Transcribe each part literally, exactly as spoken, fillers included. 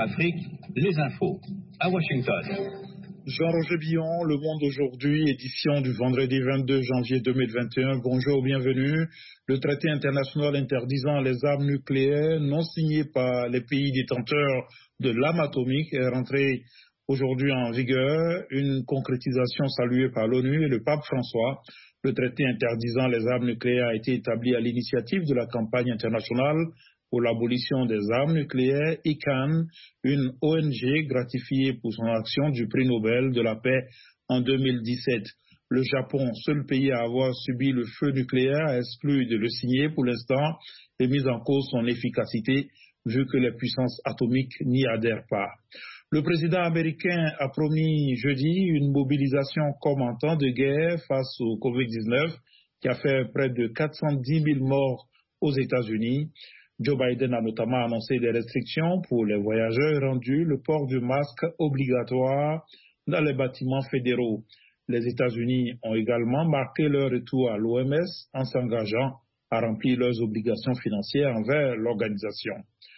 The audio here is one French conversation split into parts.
Afrique, les infos. À Washington. Jean-Roger Billon, Le Monde aujourd'hui, édition du vendredi vingt-deux janvier deux mille vingt et un. Bonjour, bienvenue. Le traité international interdisant les armes nucléaires non signé par les pays détenteurs de l'arme atomique est rentré aujourd'hui en vigueur. Une concrétisation saluée par l'ONU et le pape François. Le traité interdisant les armes nucléaires a été établi à l'initiative de la campagne internationale pour l'abolition des armes nucléaires, I C A N, une O N G gratifiée pour son action du prix Nobel de la paix en deux mille dix-sept. Le Japon, seul pays à avoir subi le feu nucléaire, a exclu de le signer pour l'instant et mis en cause son efficacité vu que les puissances atomiques n'y adhèrent pas. Le président américain a promis jeudi une mobilisation comme en temps de guerre face au covid dix-neuf qui a fait près de quatre cent dix mille morts aux États-Unis. Joe Biden a notamment annoncé des restrictions pour les voyageurs et rendu le port du masque obligatoire dans les bâtiments fédéraux. Les États-Unis ont également marqué leur retour à l'O M S en s'engageant à remplir leurs obligations financières envers l'organisation.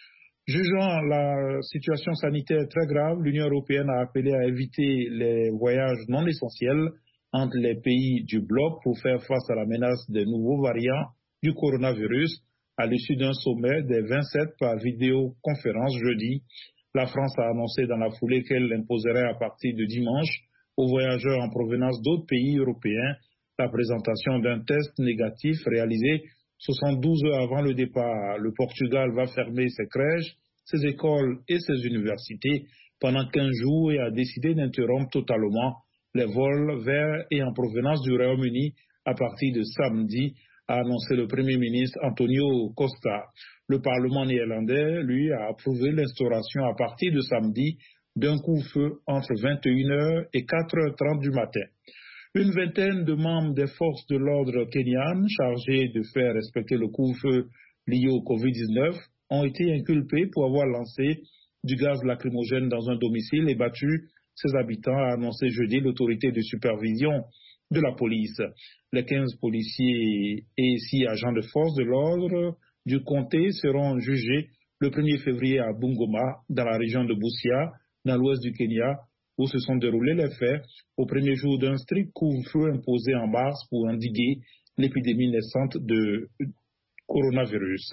Jugeant la situation sanitaire très grave, l'Union européenne a appelé à éviter les voyages non essentiels entre les pays du bloc pour faire face à la menace des nouveaux variants du coronavirus. À l'issue d'un sommet des vingt-sept par vidéoconférence jeudi, la France a annoncé dans la foulée qu'elle imposerait à partir de dimanche aux voyageurs en provenance d'autres pays européens la présentation d'un test négatif réalisé soixante-douze heures avant le départ. Le Portugal va fermer ses crèches, ses écoles et ses universités pendant quinze jours et a décidé d'interrompre totalement les vols vers et en provenance du Royaume-Uni à partir de samedi, a annoncé le Premier ministre Antonio Costa. Le Parlement néerlandais, lui, a approuvé l'instauration à partir de samedi d'un couvre-feu entre vingt et une heures et quatre heures trente du matin. Une vingtaine de membres des forces de l'ordre kenyanes chargés de faire respecter le couvre-feu lié au covid dix-neuf ont été inculpés pour avoir lancé du gaz lacrymogène dans un domicile et battu ses habitants, a annoncé jeudi l'autorité de supervision de la police. Les quinze policiers et six agents de force de l'ordre du comté seront jugés le premier février à Bungoma, dans la région de Busia, dans l'ouest du Kenya, où se sont déroulés les faits au premier jour d'un strict couvre-feu imposé en mars pour endiguer l'épidémie naissante de coronavirus.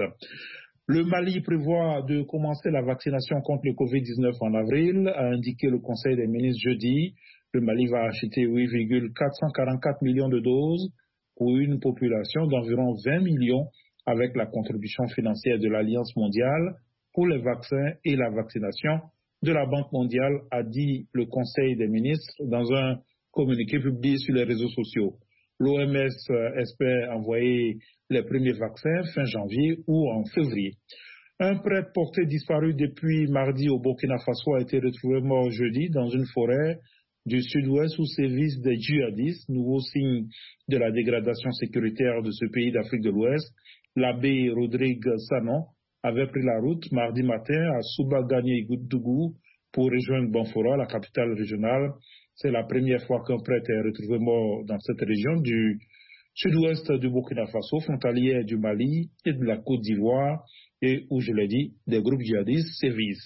Le Mali prévoit de commencer la vaccination contre le covid dix-neuf en avril, a indiqué le Conseil des ministres jeudi. Le Mali va acheter huit virgule quatre cent quarante-quatre millions de doses pour une population d'environ vingt millions avec la contribution financière de l'Alliance mondiale pour les vaccins et la vaccination de la Banque mondiale, a dit le Conseil des ministres dans un communiqué publié sur les réseaux sociaux. L'O M S espère envoyer les premiers vaccins fin janvier ou en février. Un prêtre porté disparu depuis mardi au Burkina Faso a été retrouvé mort jeudi dans une forêt du sud-ouest où sévissent des djihadistes, nouveau signe de la dégradation sécuritaire de ce pays d'Afrique de l'Ouest. L'abbé Rodrigue Sanon avait pris la route mardi matin à Soubagani-Dougou pour rejoindre Banfora, la capitale régionale. C'est la première fois qu'un prêtre est retrouvé mort dans cette région du sud-ouest du Burkina Faso, frontalière du Mali et de la Côte d'Ivoire, et où, je l'ai dit, des groupes djihadistes sévissent.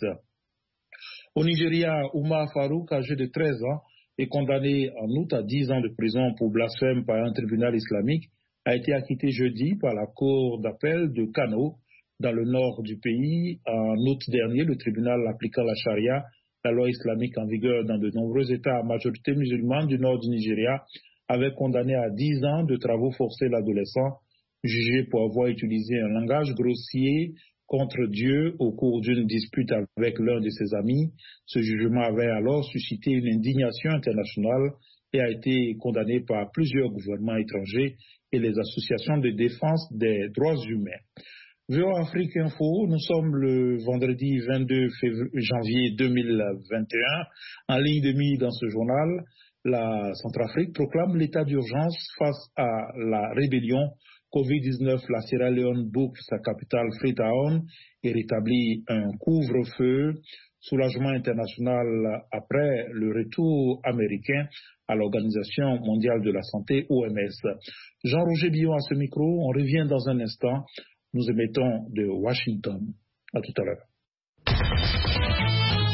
Au Nigeria, Oumar Farouk, âgé de treize ans, est condamné en août à dix ans de prison pour blasphème par un tribunal islamique, a été acquitté jeudi par la cour d'appel de Kano, dans le nord du pays. En août dernier, le tribunal appliquant la charia, la loi islamique en vigueur dans de nombreux États à majorité musulmane du nord du Nigeria, avait condamné à dix ans de travaux forcés l'adolescent, jugé pour avoir utilisé un langage grossier contre Dieu au cours d'une dispute avec l'un de ses amis. Ce jugement avait alors suscité une indignation internationale et a été condamné par plusieurs gouvernements étrangers et les associations de défense des droits humains. V O Afrique Info, nous sommes le vendredi vingt-deux janvier deux mille vingt et un. En ligne de mire dans ce journal, la Centrafrique proclame l'état d'urgence face à la rébellion covid dix-neuf. La Sierra Leone boucle sa capitale Freetown et rétablit un couvre-feu. Soulagement international après le retour américain à l'Organisation mondiale de la santé, O M S. Jean-Roger Billon à ce micro, on revient dans un instant. Nous émettons de Washington. À tout à l'heure.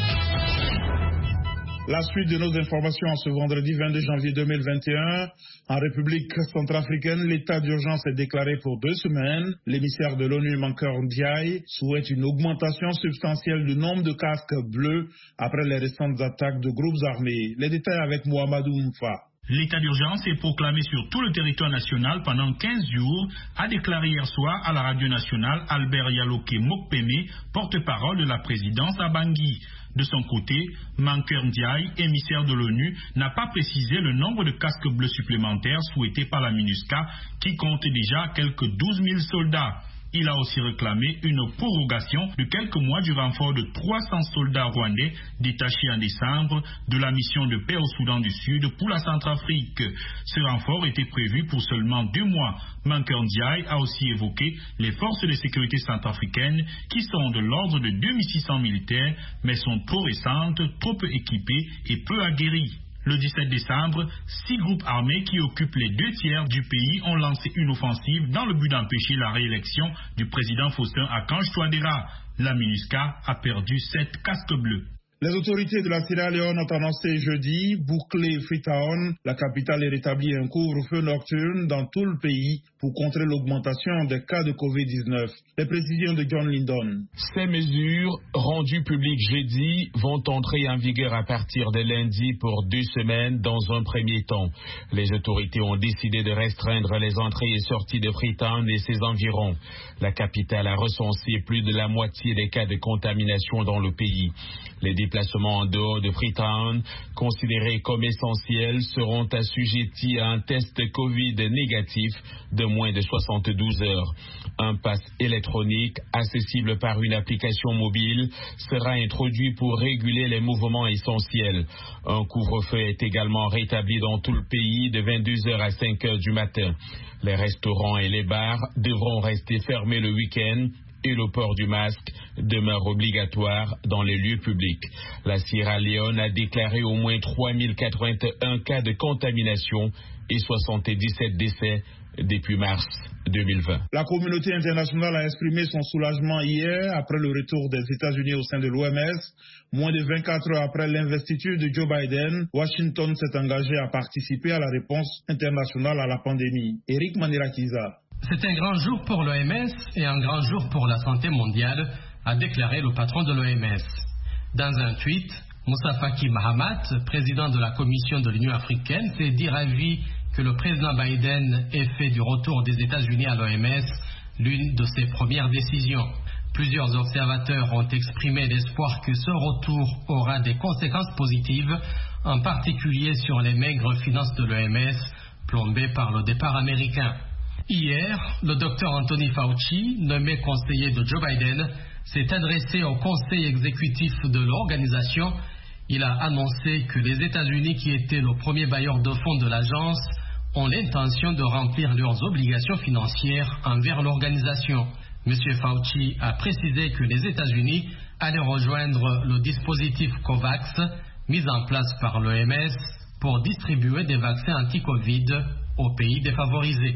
La suite de nos informations en ce vendredi vingt-deux janvier deux mille vingt et un. En République centrafricaine, l'état d'urgence est déclaré pour deux semaines. L'émissaire de l'ONU, Mankeur Ndiaye, souhaite une augmentation substantielle du nombre de casques bleus après les récentes attaques de groupes armés. Les détails avec Mohamedou Mfa. L'état d'urgence est proclamé sur tout le territoire national pendant quinze jours, a déclaré hier soir à la radio nationale Albert Yaloke Mokpeme, porte-parole de la présidence à Bangui. De son côté, Mankeur Ndiaye, émissaire de l'ONU, n'a pas précisé le nombre de casques bleus supplémentaires souhaités par la MINUSCA, qui compte déjà quelques douze mille soldats. Il a aussi réclamé une prorogation de quelques mois du renfort de trois cents soldats rwandais détachés en décembre de la mission de paix au Soudan du Sud pour la Centrafrique. Ce renfort était prévu pour seulement deux mois. Mankeur Ndiaye a aussi évoqué les forces de sécurité centrafricaines qui sont de l'ordre de deux mille six cents militaires mais sont trop récentes, trop peu équipées et peu aguerries. Le dix-sept décembre, six groupes armés qui occupent les deux tiers du pays ont lancé une offensive dans le but d'empêcher la réélection du président Faustin Archange Touadéra. La MINUSCA a perdu sept casques bleus. Les autorités de la Sierra Leone ont annoncé jeudi boucler Freetown. La capitale est rétablie un couvre-feu nocturne dans tout le pays pour contrer l'augmentation des cas de covid dix-neuf. Les précisions de John Lyndon. Ces mesures, rendues publiques jeudi, vont entrer en vigueur à partir de lundi pour deux semaines dans un premier temps. Les autorités ont décidé de restreindre les entrées et sorties de Freetown et ses environs. La capitale a recensé plus de la moitié des cas de contamination dans le pays. Les déplacements en dehors de Freetown, considérés comme essentiels, seront assujettis à un test Covid négatif de moins de soixante-douze heures. Un pass électronique, accessible par une application mobile, sera introduit pour réguler les mouvements essentiels. Un couvre-feu est également rétabli dans tout le pays de vingt-deux heures à cinq heures du matin. Les restaurants et les bars devront rester fermés le week-end et le port du masque demeure obligatoire dans les lieux publics. La Sierra Leone a déclaré au moins trois mille quatre-vingt-un cas de contamination et soixante-dix-sept décès depuis mars deux mille vingt. La communauté internationale a exprimé son soulagement hier après le retour des États-Unis au sein de l'O M S. Moins de vingt-quatre heures après l'investiture de Joe Biden, Washington s'est engagé à participer à la réponse internationale à la pandémie. Eric Manirakiza. C'est un grand jour pour l'O M S et un grand jour pour la santé mondiale, a déclaré le patron de l'O M S. Dans un tweet, Moussa Faki Mahamat, président de la Commission de l'Union africaine, s'est dit ravi que le président Biden ait fait du retour des États-Unis à l'O M S l'une de ses premières décisions. Plusieurs observateurs ont exprimé l'espoir que ce retour aura des conséquences positives, en particulier sur les maigres finances de l'O M S, plombées par le départ américain. Hier, le docteur Anthony Fauci, nommé conseiller de Joe Biden, s'est adressé au conseil exécutif de l'organisation. Il a annoncé que les États-Unis, qui étaient le premier bailleur de fonds de l'agence, ont l'intention de remplir leurs obligations financières envers l'organisation. M. Fauci a précisé que les États-Unis allaient rejoindre le dispositif COVAX mis en place par l'O M S pour distribuer des vaccins anti-Covid aux pays défavorisés.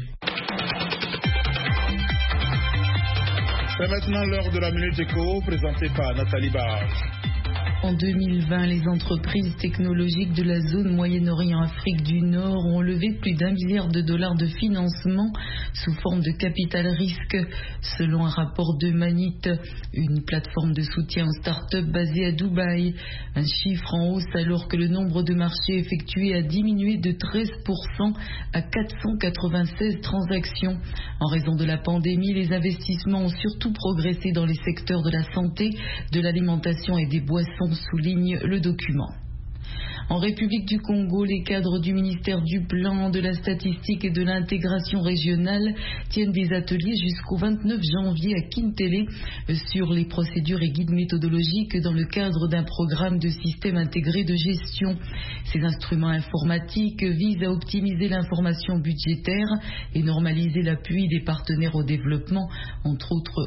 C'est maintenant l'heure de la Minute Éco, présentée par Nathalie Barge. En deux mille vingt, les entreprises technologiques de la zone Moyen-Orient-Afrique du Nord ont levé plus d'un milliard de dollars de financement sous forme de capital risque, selon un rapport de Manit, une plateforme de soutien aux start-up basée à Dubaï. Un chiffre en hausse alors que le nombre de marchés effectués a diminué de treize pour cent à quatre cent quatre-vingt-seize transactions. En raison de la pandémie, les investissements ont surtout progressé dans les secteurs de la santé, de l'alimentation et des boissons, souligne le document. En République du Congo, les cadres du ministère du Plan, de la Statistique et de l'Intégration régionale tiennent des ateliers jusqu'au vingt-neuf janvier à Kintélé sur les procédures et guides méthodologiques dans le cadre d'un programme de système intégré de gestion. Ces instruments informatiques visent à optimiser l'information budgétaire et normaliser l'appui des partenaires au développement, entre autres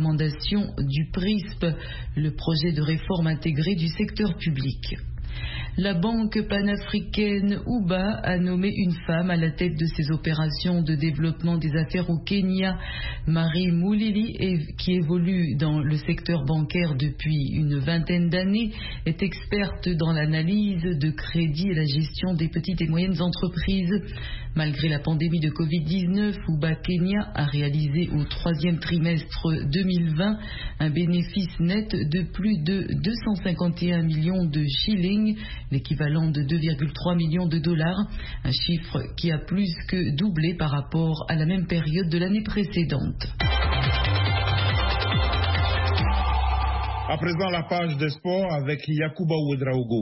recommandations du P R I S P, le projet de réforme intégrée du secteur public. La banque panafricaine U B A a nommé une femme à la tête de ses opérations de développement des affaires au Kenya. Marie Moulili, qui évolue dans le secteur bancaire depuis une vingtaine d'années, est experte dans l'analyse de crédit et la gestion des petites et moyennes entreprises. Malgré la pandémie de covid dix-neuf, U B A Kenya a réalisé au troisième trimestre deux mille vingt un bénéfice net de plus de deux cent cinquante et un millions de shillings, l'équivalent de deux virgule trois millions de dollars, un chiffre qui a plus que doublé par rapport à la même période de l'année précédente. À présent, la page des sports avec Yacouba Ouedraogo.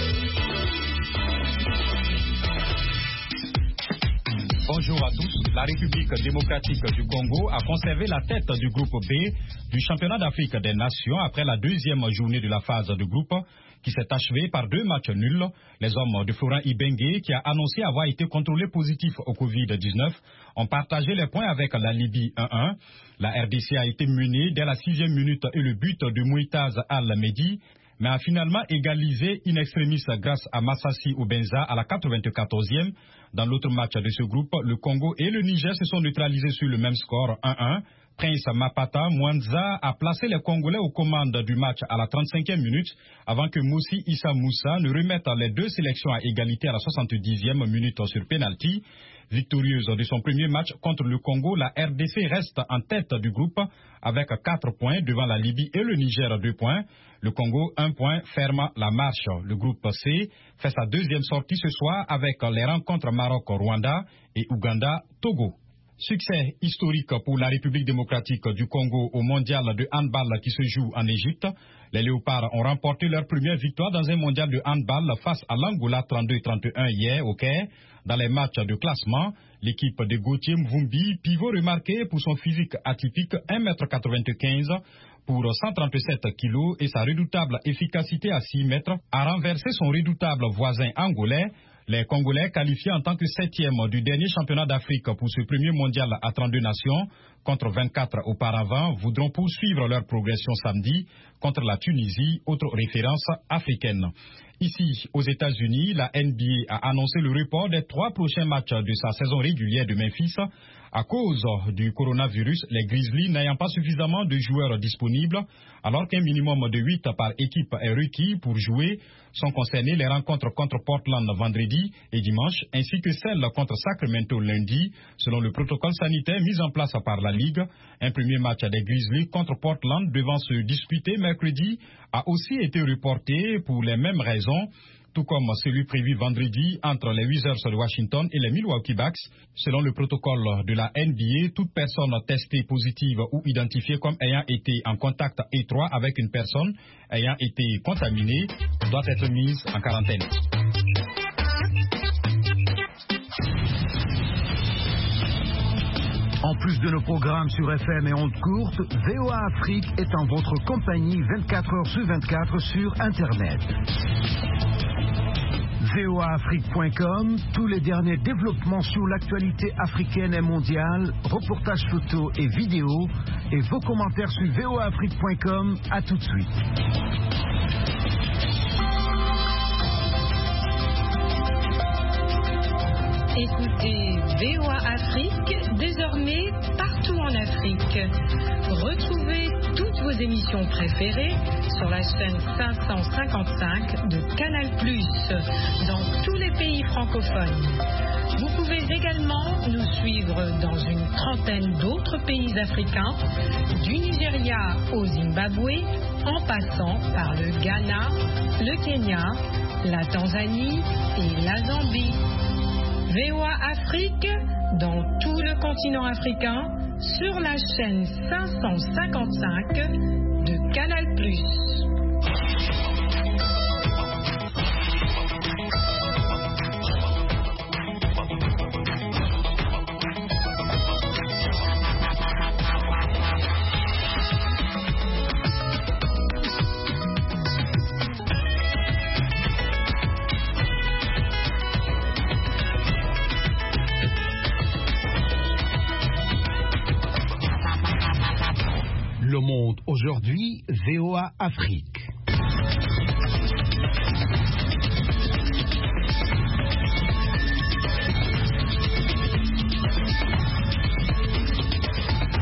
Bonjour à tous. La République démocratique du Congo a conservé la tête du groupe B du championnat d'Afrique des Nations après la deuxième journée de la phase de groupe qui s'est achevée par deux matchs nuls. Les hommes de Florent Ibenge, qui a annoncé avoir été contrôlé positif au covid dix-neuf, ont partagé les points avec la Libye un un. La R D C a été menée dès la sixième minute et le but de Mouitaz Al-Mehdi, mais a finalement égalisé in extremis grâce à Massassi Oubenza à la quatre-vingt-quatorzième. Dans l'autre match de ce groupe, le Congo et le Niger se sont neutralisés sur le même score un un. Prince Mapata Mwanza a placé les Congolais aux commandes du match à la trente-cinquième minute avant que Moussi Issa Moussa ne remette les deux sélections à égalité à la soixante-dixième minute sur penalty. Victorieuse de son premier match contre le Congo, la R D C reste en tête du groupe avec quatre points devant la Libye et le Niger deux points. Le Congo un point ferme la marche. Le groupe C fait sa deuxième sortie ce soir avec les rencontres Maroc-Rwanda et Ouganda-Togo. Succès historique pour la République démocratique du Congo au mondial de handball qui se joue en Égypte. Les Léopards ont remporté leur première victoire dans un mondial de handball face à l'Angola trente-deux trente et un hier au Caire. Dans les matchs de classement, l'équipe de Gauthier Mvumbi, pivot remarqué pour son physique atypique un mètre quatre-vingt-quinze pour cent trente-sept kilos et sa redoutable efficacité à six mètres, a renversé son redoutable voisin angolais. Les Congolais, qualifiés en tant que septième du dernier championnat d'Afrique pour ce premier mondial à trente-deux nations, contre vingt-quatre auparavant, voudront poursuivre leur progression samedi contre la Tunisie, autre référence africaine. Ici, aux États-Unis, la N B A a annoncé le report des trois prochains matchs de sa saison régulière de Memphis. À cause du coronavirus, les Grizzlies n'ayant pas suffisamment de joueurs disponibles, alors qu'un minimum de huit par équipe est requis pour jouer, sont concernés les rencontres contre Portland vendredi et dimanche, ainsi que celles contre Sacramento lundi, selon le protocole sanitaire mis en place par la Ligue. Un premier match des Grizzlies contre Portland devant se disputer mercredi a aussi été reporté pour les mêmes raisons, tout comme celui prévu vendredi entre les Wizards de Washington et les Milwaukee Bucks. Selon le protocole de la N B A, toute personne testée positive ou identifiée comme ayant été en contact étroit avec une personne ayant été contaminée doit être mise en quarantaine. En plus de nos programmes sur F M et ondes courtes, V O A Afrique est en votre compagnie vingt-quatre heures sur vingt-quatre sur Internet. V O A Afrique point com, tous les derniers développements sur l'actualité africaine et mondiale, reportages photos et vidéos, et vos commentaires sur V O A Afrique point com. À tout de suite. Écoutez V O A Afrique, désormais partout en Afrique. Retrouvez toutes vos émissions préférées sur la chaîne cinq cent cinquante-cinq de Canal plus, dans tous les pays francophones. Vous pouvez également nous suivre dans une trentaine d'autres pays africains, du Nigeria au Zimbabwe, en passant par le Ghana, le Kenya, la Tanzanie et la Zambie. V O A Afrique, dans tout le continent africain, sur la chaîne cinq cent cinquante-cinq de Canal plus. Le monde aujourd'hui, V O A Afrique.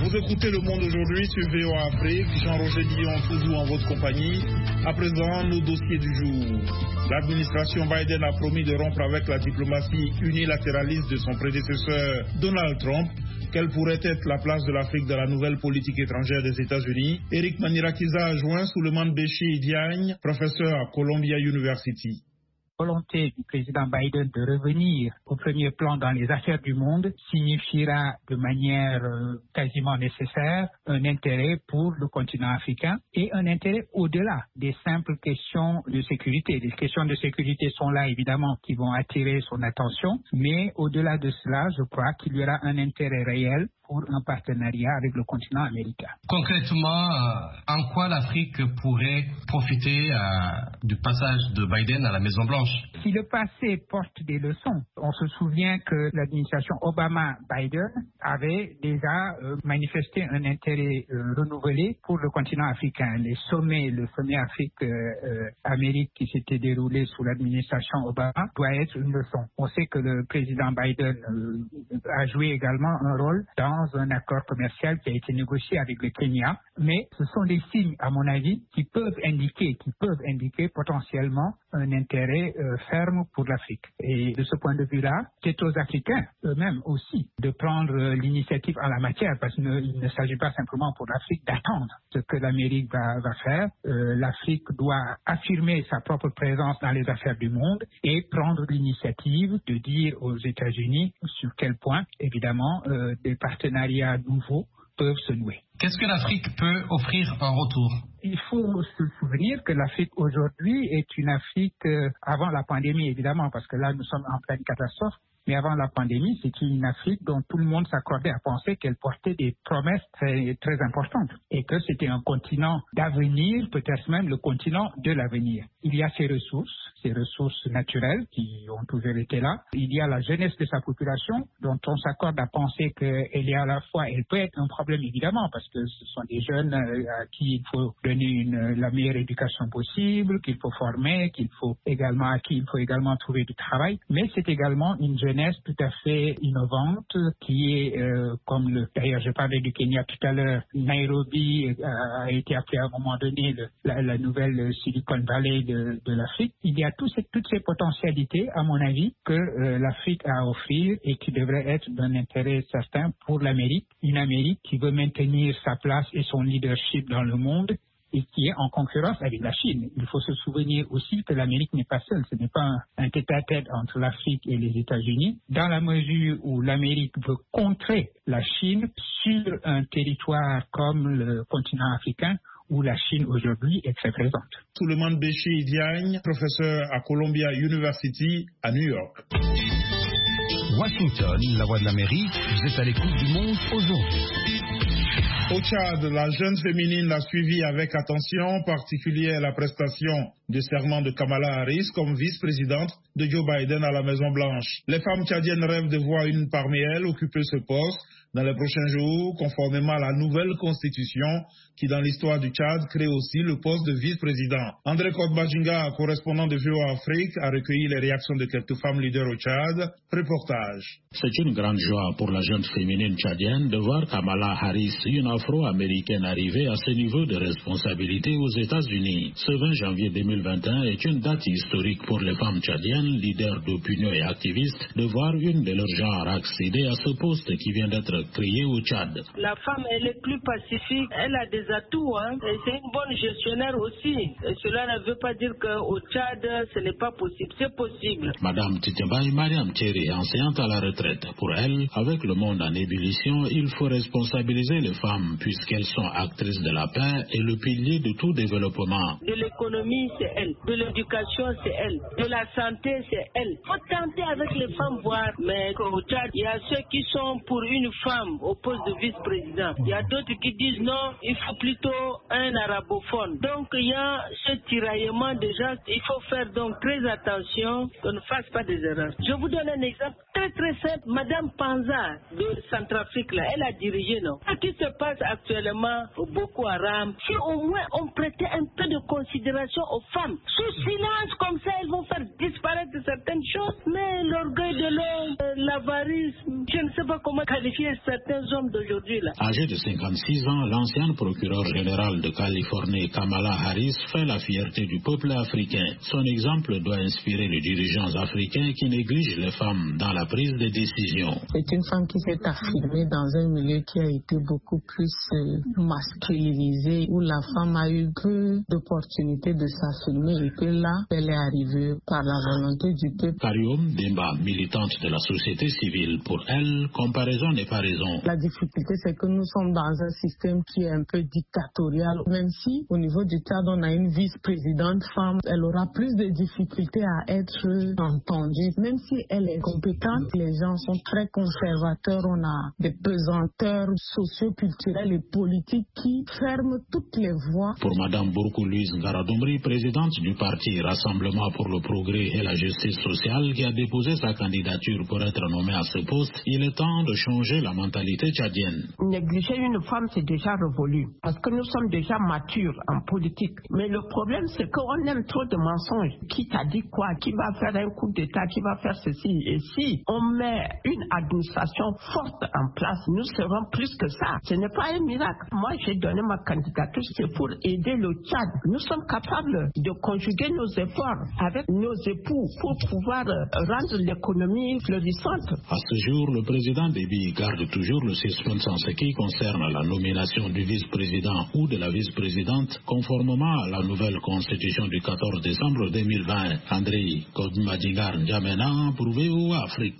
Vous écoutez Le Monde aujourd'hui sur V O A Afrique. Jean-Roger Dion, toujours en votre compagnie. À présent, nos dossiers du jour. L'administration Biden a promis de rompre avec la diplomatie unilatéraliste de son prédécesseur Donald Trump. Quelle pourrait être la place de l'Afrique dans la nouvelle politique étrangère des États-Unis? Eric Manirakiza a joint Souleymane Béchi Diagne, professeur à Columbia University. Volonté du président Biden de revenir au premier plan dans les affaires du monde signifiera de manière euh, quasiment nécessaire un intérêt pour le continent africain et un intérêt au-delà des simples questions de sécurité. Les questions de sécurité sont là évidemment qui vont attirer son attention, mais au-delà de cela, je crois qu'il y aura un intérêt réel pour un partenariat avec le continent américain. Concrètement, euh, en quoi l'Afrique pourrait profiter euh, du passage de Biden à la Maison-Blanche? Si le passé porte des leçons, on se souvient que l'administration Obama-Biden avait déjà euh, manifesté un intérêt euh, renouvelé pour le continent africain. Les sommets, le sommet Afrique-Amérique euh, qui s'était déroulé sous l'administration Obama doit être une leçon. On sait que le président Biden euh, a joué également un rôle dans un accord commercial qui a été négocié avec le Kenya, mais ce sont des signes, à mon avis, qui peuvent indiquer, qui peuvent indiquer potentiellement un intérêt euh, ferme pour l'Afrique. Et de ce point de vue-là, c'est aux Africains eux-mêmes aussi de prendre euh, l'initiative en la matière, parce qu'il ne, ne s'agit pas simplement pour l'Afrique d'attendre ce que l'Amérique va, va faire. Euh, L'Afrique doit affirmer sa propre présence dans les affaires du monde et prendre l'initiative de dire aux États-Unis sur quel point, évidemment, euh, des partenariats nouveaux peuvent se nouer. Qu'est-ce que l'Afrique peut offrir en retour? Il faut se souvenir que l'Afrique aujourd'hui est une Afrique euh, avant la pandémie, évidemment, parce que là, nous sommes en pleine catastrophe. Mais avant la pandémie, c'était une Afrique dont tout le monde s'accordait à penser qu'elle portait des promesses très, très importantes et que c'était un continent d'avenir, peut-être même le continent de l'avenir. Il y a ses ressources, ses ressources naturelles qui ont toujours été là. Il y a la jeunesse de sa population dont on s'accorde à penser qu'elle est à la fois, elle peut être un problème évidemment parce que ce sont des jeunes à qui il faut donner une, la meilleure éducation possible, qu'il faut former, qu'il faut également, à qui il faut également trouver du travail. Mais c'est également une jeunesse tout à fait innovante qui est, euh, comme le, d'ailleurs je parlais du Kenya tout à l'heure, Nairobi a, a été appelé à un moment donné le, la, la nouvelle Silicon Valley de, de l'Afrique. Il y a tout ces, toutes ces potentialités, à mon avis, que euh, l'Afrique a à offrir et qui devraient être d'un intérêt certain pour l'Amérique. Une Amérique qui veut maintenir sa place et son leadership dans le monde et qui est en concurrence avec la Chine. Il faut se souvenir aussi que l'Amérique n'est pas seule. Ce n'est pas un, un tête-à-tête entre l'Afrique et les États-Unis. Dans la mesure où l'Amérique veut contrer la Chine sur un territoire comme le continent africain, où la Chine aujourd'hui est très présente. Souleymane Béchi Diagne, professeur à Columbia University à New York. Washington, la voix de l'Amérique, vous êtes à l'écoute du monde aujourd'hui. Au Tchad, la jeune féminine l'a suivi avec attention particulière la prestation du serment de Kamala Harris comme vice-présidente de Joe Biden à la Maison-Blanche. Les femmes tchadiennes rêvent de voir une parmi elles occuper ce poste dans les prochains jours, conformément à la nouvelle constitution qui, dans l'histoire du Tchad, crée aussi le poste de vice-président. André Kodbajinga, correspondant de V O A Afrique, a recueilli les réactions de quelques femmes leaders au Tchad. Reportage. C'est une grande joie pour la jeune féminine tchadienne de voir Kamala Harris, une afro-américaine, arriver à ce niveau de responsabilité aux États-Unis. Ce vingt janvier deux mille vingt et un est une date historique pour les femmes tchadiennes, leaders d'opinion et activistes, de voir une de leur genre accéder à ce poste qui vient d'être créé au Tchad. La femme, elle est plus pacifique, elle a des atouts, hein. C'est une bonne gestionnaire aussi. Et cela ne veut pas dire qu'au Tchad, ce n'est pas possible. C'est possible. Madame Titembaï Mariam Thierry, enseignante à la retraite. Pour elle, avec le monde en ébullition, il faut responsabiliser les femmes puisqu'elles sont actrices de la paix et le pilier de tout développement. De l'économie, c'est elle. De l'éducation, c'est elle. De la santé, c'est elle. Il faut tenter avec les femmes voir. Mais au Tchad, il y a ceux qui sont pour une femme au poste de vice-président. Il y a d'autres qui disent non, il faut plutôt un arabophone. Donc il y a ce tiraillement déjà. Il faut faire donc très attention qu'on ne fasse pas des erreurs. Je vous donne un exemple. très très simple. Madame Panza de Centrafrique, là, elle a dirigé, non? Ce qui se passe actuellement au Boko Haram, si au moins on prêtait un peu de considération aux femmes, sous silence comme ça, elles vont faire disparaître certaines choses. Mais l'orgueil de l'homme, euh, l'avarice, je ne sais pas comment qualifier certains hommes d'aujourd'hui là. Âgé de cinquante-six ans, l'ancien procureur général de Californie, Kamala Harris, fait la fierté du peuple africain. Son exemple doit inspirer les dirigeants africains qui négligent les femmes dans la prise de décision. C'est une femme qui s'est affirmée dans un milieu qui a été beaucoup plus euh, masculinisé, où la femme a eu peu d'opportunités de s'affirmer et que là, elle est arrivée par la volonté du peuple. Karium Demba, militante de la société civile, pour elle, comparaison n'est pas raison. La difficulté, c'est que nous sommes dans un système qui est un peu dictatorial. Même si, au niveau du Tchad, on a une vice-présidente femme, elle aura plus de difficultés à être entendue. Même si elle est compétente, les gens sont très conservateurs. On a des pesanteurs socio-culturels et politiques qui ferment toutes les voies. Pour Madame Bourkou-Louise Ngaradoumri, présidente du parti Rassemblement pour le progrès et la justice sociale, qui a déposé sa candidature pour être nommée à ce poste, il est temps de changer la mentalité tchadienne. Négliger une femme, c'est déjà révolu, parce que nous sommes déjà matures en politique. Mais le problème, c'est qu'on aime trop de mensonges. Qui t'a dit quoi? Qui va faire un coup d'État? Qui va faire ceci? Et si on met une administration forte en place, nous serons plus que ça. Ce n'est pas un miracle. Moi, j'ai donné ma candidature, c'est pour aider le Tchad. Nous sommes capables de conjuguer nos efforts avec nos époux pour pouvoir rendre l'économie florissante. À ce jour, le président Déby garde toujours le suspense en ce qui concerne la nomination du vice-président ou de la vice-présidente, conformément à la nouvelle constitution du quatorze décembre deux mille vingt. André Kodmadingar N'Djamena pour V O A Afrique.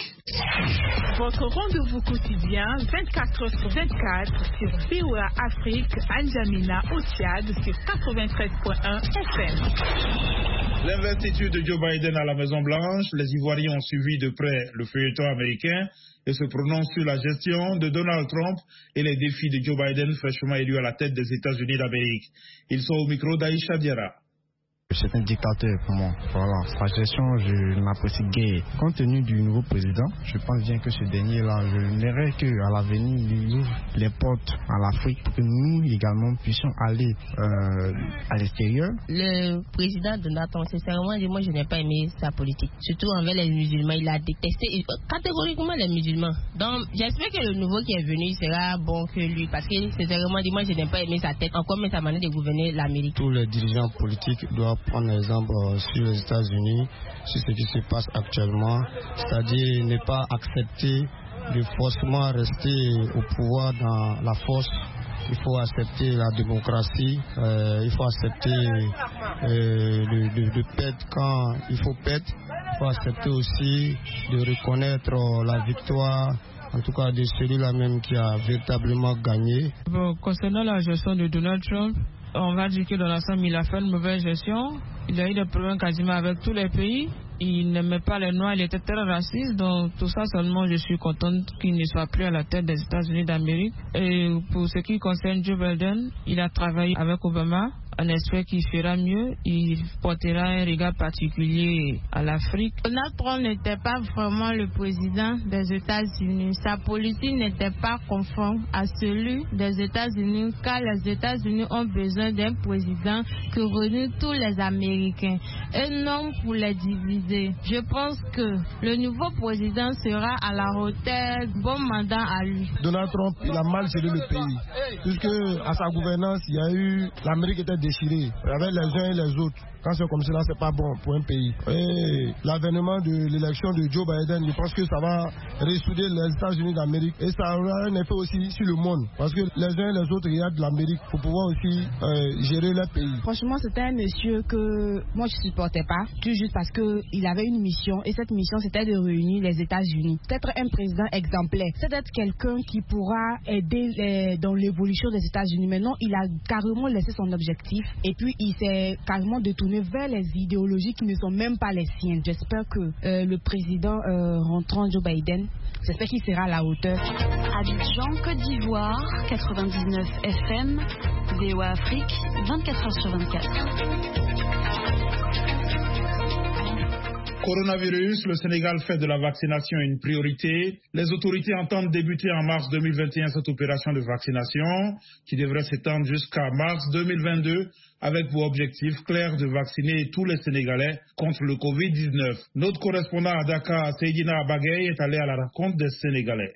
Votre rendez-vous quotidien vingt-quatre heures sur vingt-quatre sur V O A Afrique, N'Djamena au Tchad sur quatre-vingt-treize point un F M. L'investiture de Joe Biden à la Maison-Blanche, les Ivoiriens ont suivi de près le feuilleton américain et se prononcent sur la gestion de Donald Trump et les défis de Joe Biden fraîchement élu à la tête des États-Unis d'Amérique. Ils sont au micro d'Aïcha Diarra. C'est un dictateur pour moi. Voilà, sa gestion, je m'apprécie guère. Compte tenu du nouveau président, je pense bien que ce dernier-là, je n'aimerais qu'à l'avenir, il ouvre les portes à l'Afrique pour que nous également puissions aller euh, à l'extérieur. Le président Donald Trump, sincèrement, moi je n'ai pas aimé sa politique. Surtout envers les musulmans, il a détesté catégoriquement les musulmans. Donc j'espère que le nouveau qui est venu sera bon que lui, parce que sincèrement, moi je n'ai pas aimé sa tête, encore même sa manière de gouverner l'Amérique. Tous les dirigeants politiques doivent prendre exemple euh, sur les États-Unis, sur ce qui se passe actuellement, c'est-à-dire ne pas accepter de forcément rester au pouvoir dans la force. Il faut accepter la démocratie, euh, il faut accepter euh, de, de, de perdre quand il faut perdre, il faut accepter aussi de reconnaître euh, la victoire, en tout cas de celui-là même qui a véritablement gagné. Bon, concernant la gestion de Donald Trump, on va dire que Donald Trump, il a fait une mauvaise gestion. Il a eu des problèmes quasiment avec tous les pays. Il n'aimait pas les Noirs, il était très raciste. Donc tout ça seulement, je suis contente qu'il ne soit plus à la tête des États-Unis d'Amérique. Et pour ce qui concerne Joe Biden, il a travaillé avec Obama. On espère qu'il fera mieux. Il portera un regard particulier à l'Afrique. Donald Trump n'était pas vraiment le président des États-Unis. Sa politique n'était pas conforme à celui des États-Unis, car les États-Unis ont besoin d'un président qui réunit tous les Américains, un homme pour les diviser. Je pense que le nouveau président sera à la hauteur, bon mandat à lui. Donald Trump, il a mal géré le pays, puisque à sa gouvernance, il y a eu, l'Amérique était déchirée, avec les uns et les autres. Quand c'est comme cela, c'est pas bon pour un pays. Et l'avènement de l'élection de Joe Biden, je pense que ça va ressouder les États-Unis d'Amérique et ça aura un effet aussi sur le monde. Parce que les uns et les autres regardent l'Amérique pour pouvoir aussi euh, gérer leur pays. Franchement, c'était un monsieur que moi je supportais pas, tout juste parce qu'il avait une mission et cette mission c'était de réunir les États-Unis. Peut-être un président exemplaire, c'est d'être quelqu'un qui pourra aider les, dans l'évolution des États-Unis. Maintenant, il a carrément laissé son objectif et puis il s'est carrément détourné vers les idéologies qui ne sont même pas les siennes. J'espère que euh, le président euh, rentrant Joe Biden, j'espère qu'il sera à la hauteur. Abidjan, Côte d'Ivoire, quatre-vingt-dix-neuf F M, V O A Afrique, vingt-quatre heures sur vingt-quatre. Coronavirus, le Sénégal fait de la vaccination une priorité. Les autorités entendent débuter en mars deux mille vingt et un cette opération de vaccination qui devrait s'étendre jusqu'à mars deux mille vingt-deux avec pour objectif clair de vacciner tous les Sénégalais contre le covid dix-neuf. Notre correspondant à Dakar, Seydina Abagay, est allé à la rencontre des Sénégalais.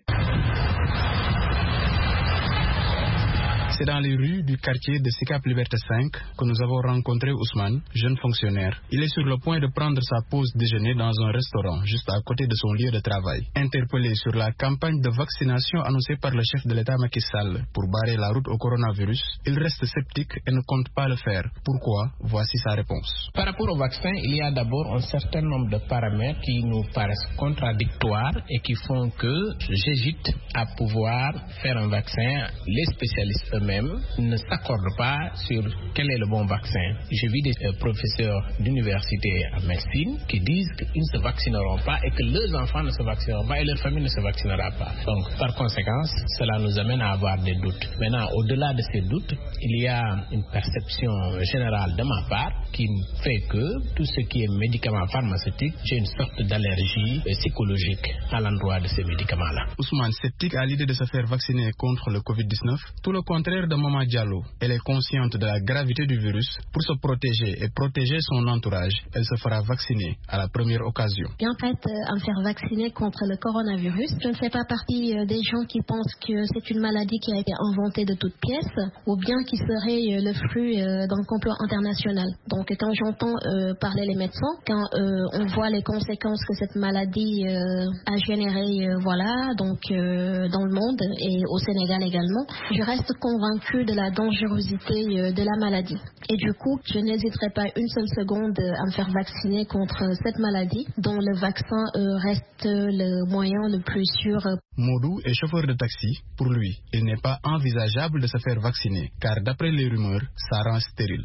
C'est dans les rues du quartier de Sicap Liberté cinq que nous avons rencontré Ousmane, jeune fonctionnaire. Il est sur le point de prendre sa pause déjeuner dans un restaurant juste à côté de son lieu de travail. Interpellé sur la campagne de vaccination annoncée par le chef de l'État Macky Sall pour barrer la route au coronavirus, il reste sceptique et ne compte pas le faire. Pourquoi? Voici sa réponse. Par rapport au vaccin, il y a d'abord un certain nombre de paramètres qui nous paraissent contradictoires et qui font que j'hésite à pouvoir faire un vaccin. Les spécialistes eux-mêmes ne s'accordent pas sur quel est le bon vaccin. J'ai vu des euh, professeurs d'université en médecine qui disent qu'ils ne se vaccineront pas et que leurs enfants ne se vaccineront pas et leur famille ne se vaccinera pas. Donc, par conséquent, cela nous amène à avoir des doutes. Maintenant, au-delà de ces doutes, il y a une perception générale de ma part qui fait que tout ce qui est médicaments pharmaceutiques, j'ai une sorte d'allergie euh, psychologique à l'endroit de ces médicaments-là. Ousmane, sceptique à l'idée de se faire vacciner contre le covid dix-neuf, tout le contraire de Maman Diallo. Elle est consciente de la gravité du virus. Pour se protéger et protéger son entourage, elle se fera vacciner à la première occasion. Bien prête à me faire vacciner contre le coronavirus. Je ne fais pas partie des gens qui pensent que c'est une maladie qui a été inventée de toutes pièces ou bien qui serait le fruit d'un complot international. Donc quand j'entends euh, parler les médecins, quand euh, on voit les conséquences que cette maladie euh, a générées euh, voilà, donc, euh, dans le monde et au Sénégal également, je reste convaincue de la dangerosité de la maladie. Et du coup, je n'hésiterai pas une seule seconde à me faire vacciner contre cette maladie, dont le vaccin reste le moyen le plus sûr. Modou est chauffeur de taxi. Pour lui, il n'est pas envisageable de se faire vacciner, car d'après les rumeurs, ça rend stérile.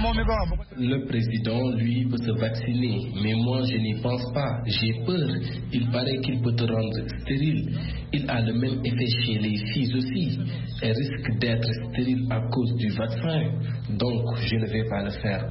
Le président, lui, peut se vacciner, mais moi, je n'y pense pas. J'ai peur. Il paraît qu'il peut te rendre stérile. Il a le même effet chez les filles aussi. Elles risquent d'être stériles à cause du vaccin. Donc, je ne vais pas le faire.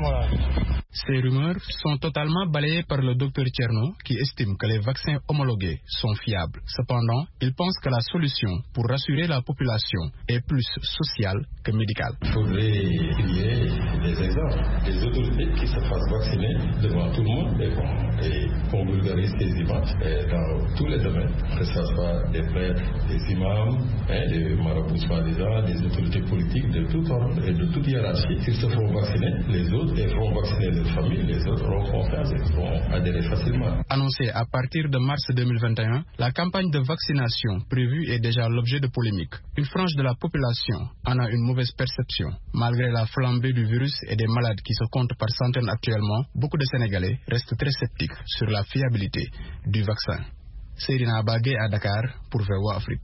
Ces rumeurs sont totalement balayées par le docteur Tcherno, qui estime que les vaccins homologués sont fiables. Cependant, il pense que la solution pour rassurer la population est plus sociale que médicale. Il faudrait qu'il y ait des exemples, des autorités qui se fassent vacciner devant tout le monde et qu'on, et qu'on vulgarise ces images dans tous les domaines, que ce soit des prêtres, des imams, hein, des marabouts soi-disant, des autorités politiques de tout ordre et de toute hiérarchie. S'ils se font vacciner, les autres et vont vacciner leur famille, les autres auront confiance et vont adhérer facilement. Annoncée à partir de mars deux mille vingt et un, la campagne de vaccination prévue est déjà l'objet de polémiques. Une frange de la population en a une mauvaise perception. Malgré la flambée du virus et des malades qui se comptent par centaines actuellement, beaucoup de Sénégalais restent très sceptiques sur la fiabilité du vaccin. Seydina Abagay à Dakar pour V O A Afrique.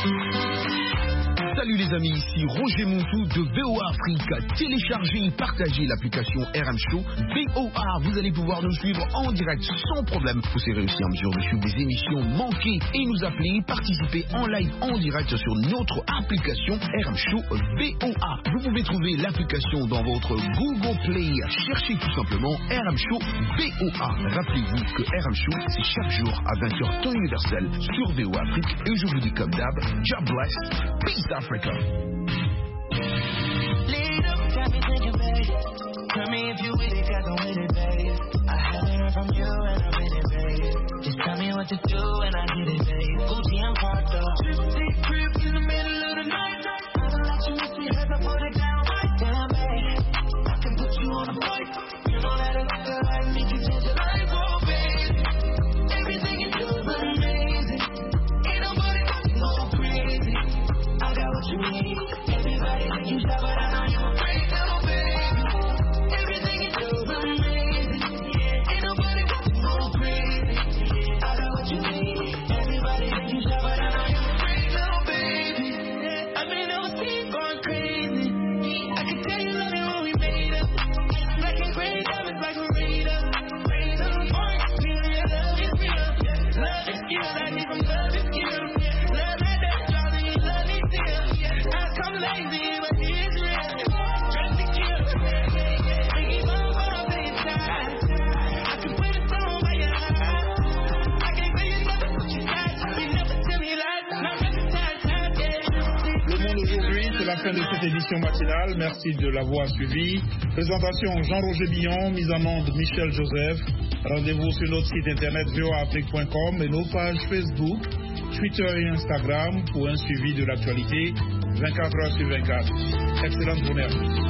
Salut les amis, ici Roger Montou de V O A Afrique. Téléchargez et partagez l'application R M Show V O A. Vous allez pouvoir nous suivre en direct sans problème. Vous serez aussi en mesure de suivre des émissions manquées et nous appeler, participer en live en direct sur notre application R M Show V O A. Vous pouvez trouver l'application dans votre Google Play. Cherchez tout simplement R M Show V O A. Rappelez-vous que R M Show, c'est chaque jour à vingt heures temps universel sur V O A Afrique. Et je vous dis comme d'hab, God bless, peace Africa. Lead up, got me thinking, babe. Tell me if you with it, cause I'm with it, babe. I haven't heard from you and I'm with it, babe. Just tell me what to do and I get it, babe. Gucci and Prada. Trip, crib in the middle of the night. I don't let you miss it, I put it down right down, babe. I can put you on a flight. You know that a nigga like me can change your life, oh, baby. Everything you do is amazing. Ain't nobody got you all crazy. I got what you need. fin de cette édition matinale. Merci de l'avoir suivi. Présentation Jean-Roger Billon, mise en onde Michel Joseph. Rendez-vous sur notre site internet v o a afrique point com et nos pages Facebook, Twitter et Instagram pour un suivi de l'actualité vingt-quatre heures sur vingt-quatre. Excellente journée à tous.